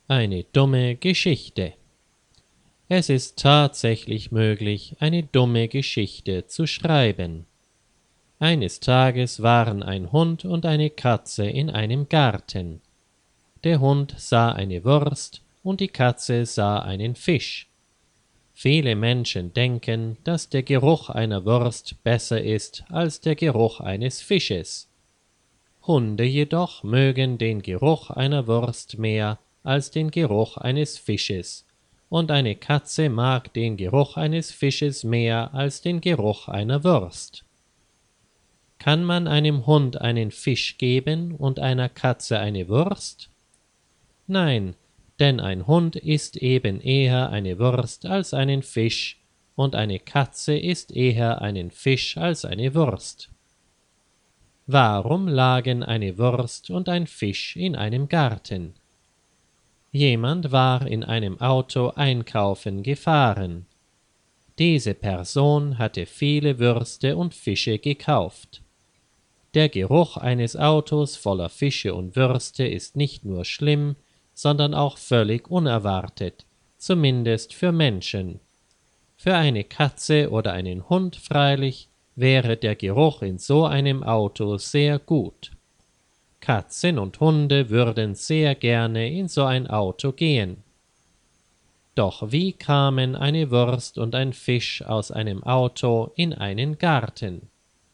Eine dumme Geschichte. Es ist tatsächlich möglich, eine dumme Geschichte zu schreiben. Eines Tages waren ein Hund und eine Katze in einem Garten. Der Hund sah eine Wurst und die Katze sah einen Fisch. Viele Menschen denken, dass der Geruch einer Wurst besser ist als der Geruch eines Fisches. Hunde jedoch mögen den Geruch einer Wurst mehr als den Geruch eines Fisches, und eine Katze mag den Geruch eines Fisches mehr als den Geruch einer Wurst. Kann man einem Hund einen Fisch geben und einer Katze eine Wurst? Nein, denn ein Hund isst eben eher eine Wurst als einen Fisch, und eine Katze isst eher einen Fisch als eine Wurst. Warum lagen eine Wurst und ein Fisch in einem Garten? Jemand war in einem Auto einkaufen gefahren. Diese Person hatte viele Würste und Fische gekauft. Der Geruch eines Autos voller Fische und Würste ist nicht nur schlimm, sondern auch völlig unerwartet, zumindest für Menschen. Für eine Katze oder einen Hund freilich wäre der Geruch in so einem Auto sehr gut. Katzen und Hunde würden sehr gerne in so ein Auto gehen. Doch wie kamen eine Wurst und ein Fisch aus einem Auto in einen Garten?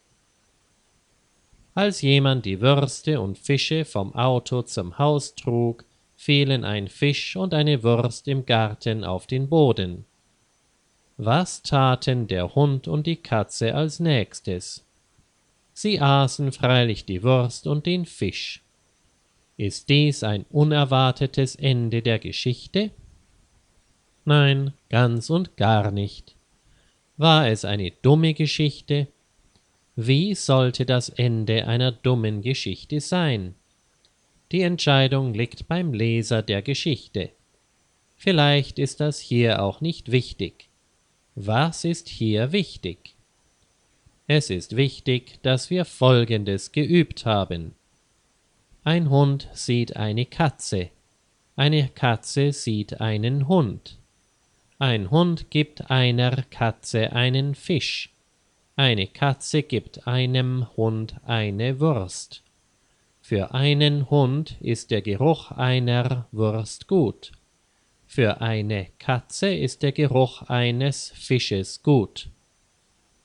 Als jemand die Würste und Fische vom Auto zum Haus trug, fielen ein Fisch und eine Wurst im Garten auf den Boden. Was taten der Hund und die Katze als nächstes? Sie aßen freilich die Wurst und den Fisch. Ist dies ein unerwartetes Ende der Geschichte? Nein, ganz und gar nicht. War es eine dumme Geschichte? Wie sollte das Ende einer dummen Geschichte sein? Die Entscheidung liegt beim Leser der Geschichte. Vielleicht ist das hier auch nicht wichtig. Was ist hier wichtig? Es ist wichtig, dass wir Folgendes geübt haben. Ein Hund sieht eine Katze sieht einen Hund. Ein Hund gibt einer Katze einen Fisch. Eine Katze gibt einem Hund eine Wurst. Für einen Hund ist der Geruch einer Wurst gut. Für eine Katze ist der Geruch eines Fisches gut.